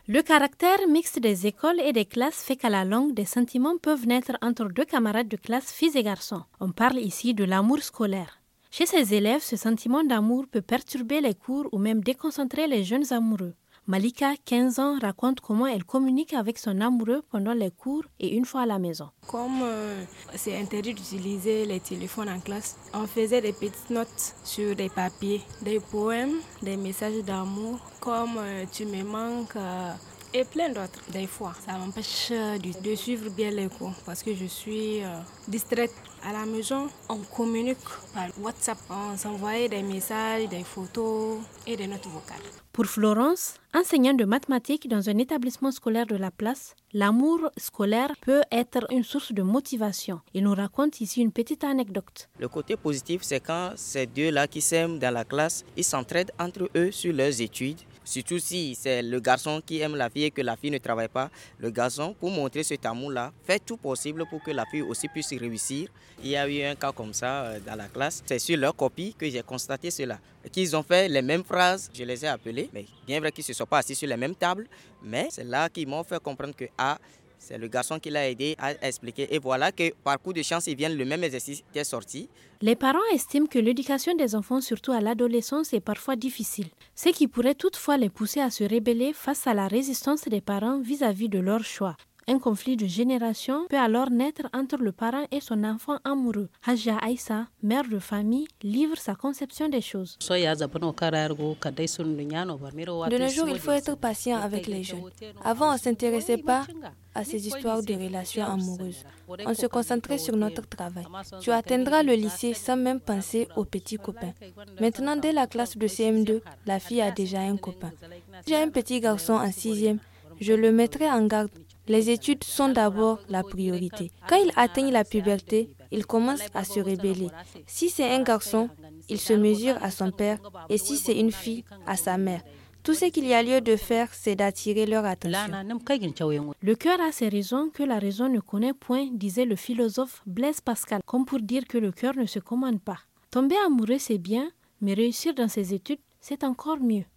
Le caractère mixte des écoles et des classes fait qu'à la longue, des sentiments peuvent naître entre deux camarades de classe, filles et garçons. On parle ici de l'amour scolaire. Chez ces élèves, ce sentiment d'amour peut perturber les cours ou même déconcentrer les jeunes amoureux. Malika, 15 ans, raconte comment elle communique avec son amoureux pendant les cours et une fois à la maison. Comme c'est interdit d'utiliser les téléphones en classe, on faisait des petites notes sur des papiers, des poèmes, des messages d'amour, comme tu me manques et plein d'autres. Des fois, ça m'empêche de suivre bien les cours parce que je suis distraite. À la maison, on communique par WhatsApp, on s'envoyait des messages, des photos et des notes vocales. Pour Florence, enseignante de mathématiques dans un établissement scolaire de la place, l'amour scolaire peut être une source de motivation. Il nous raconte ici une petite anecdote. Le côté positif, c'est quand ces deux-là qui s'aiment dans la classe, ils s'entraident entre eux sur leurs études. Surtout si c'est le garçon qui aime la fille et que la fille ne travaille pas. Le garçon, pour montrer cet amour-là, fait tout possible pour que la fille aussi puisse réussir. Il y a eu un cas comme ça dans la classe. C'est sur leur copie que j'ai constaté cela. Qu'ils ont fait les mêmes phrases, je les ai appelés. Mais bien vrai qu'ils ne se sont pas assis sur les mêmes tables. Mais c'est là qu'ils m'ont fait comprendre que c'est le garçon qui l'a aidé à expliquer. Et voilà que par coup de chance, ils viennent le même exercice qui est sorti. Les parents estiment que l'éducation des enfants, surtout à l'adolescence, est parfois difficile. Ce qui pourrait toutefois les pousser à se rebeller face à la résistance des parents vis-à-vis de leur choix. Un conflit de génération peut alors naître entre le parent et son enfant amoureux. Haja Aïssa, mère de famille, livre sa conception des choses. De nos jours, il faut être patient avec les jeunes. Avant, on ne s'intéressait pas à ces histoires de relations amoureuses. On se concentrait sur notre travail. Tu atteindras le lycée sans même penser aux petits copains. Maintenant, dès la classe de CM2, la fille a déjà un copain. J'ai un petit garçon en 6e. Je le mettrai en garde. Les études sont d'abord la priorité. Quand il atteint la puberté, il commence à se rebeller. Si c'est un garçon, il se mesure à son père, et si c'est une fille, à sa mère. Tout ce qu'il y a lieu de faire, c'est d'attirer leur attention. Le cœur a ses raisons que la raison ne connaît point, disait le philosophe Blaise Pascal, comme pour dire que le cœur ne se commande pas. Tomber amoureux, c'est bien, mais réussir dans ses études, c'est encore mieux.